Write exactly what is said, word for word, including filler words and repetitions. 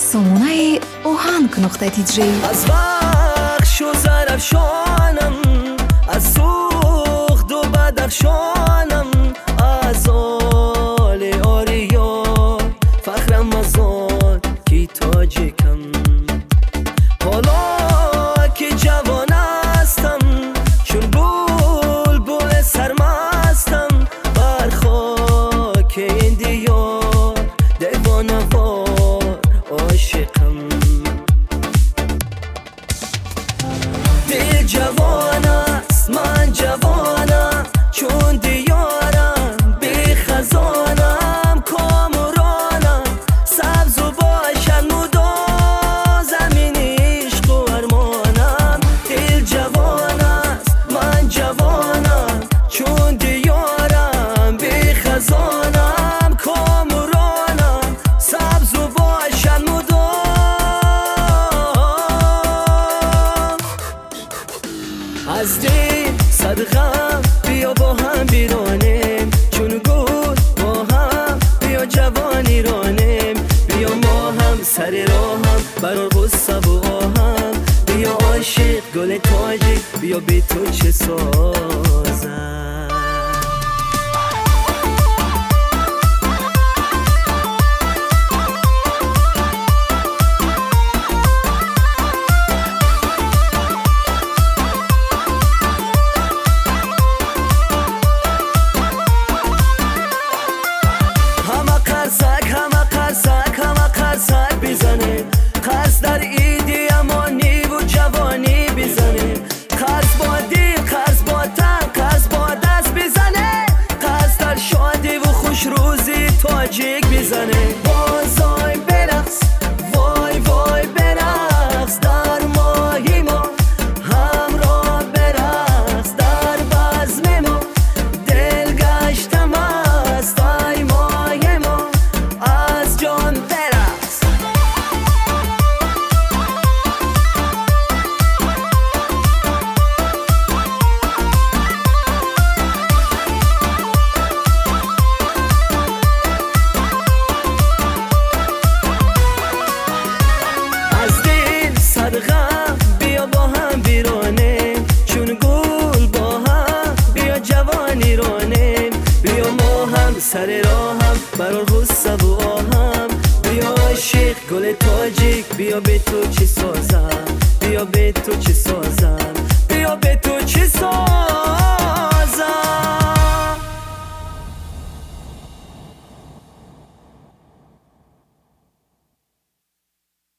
رسومونه اوهانگ نقطه تیجری. از وقت شو زرفشانم، از سوخت و بدخشانم، از آل آریار فخرم از آن کی تاجیکم. حالا که جوان هستم چون بلبل سرمستم، بر خاک این دیار دیوانه‌وار عاشقم. دل جوان است من جوانم، چون دیارم بی خزانم، کامرانم سبز و باشم نودا زمین عشق و ارمانم. دل جوان است من جوانم، چون دیارم بی خزانم، کامرانم سبز و باشم نودا. از دل صدقم بیا با هم بیرانیم، چون گل با هم بیا جوانی رانیم. بیا ما هم سر راهم برار غصه و آهم، بیا عاشق گل تاجی بیا بی تو چه سازم. قرص در ایدی امانی و جوانی بزنه، قرص با دل قرص با تن قرص با دست بزنه، قرص در شادی و خوش روزی تاجیک بزنه. بازای برقص وای وای برقص، در ماهی ما همراه برقص، در بزم ما دل گشتم است، ای ماه ما از جان برقص. بیا با هم بیرانیم، چون گل با هم بیا جوانی رانیم. بیا ما هم سر راهم برار غصه و آهم، بیا عاشق گل تاجیک بیا به تو چی سازم، بیا به تو چی سازم، بیا به تو چی سازم.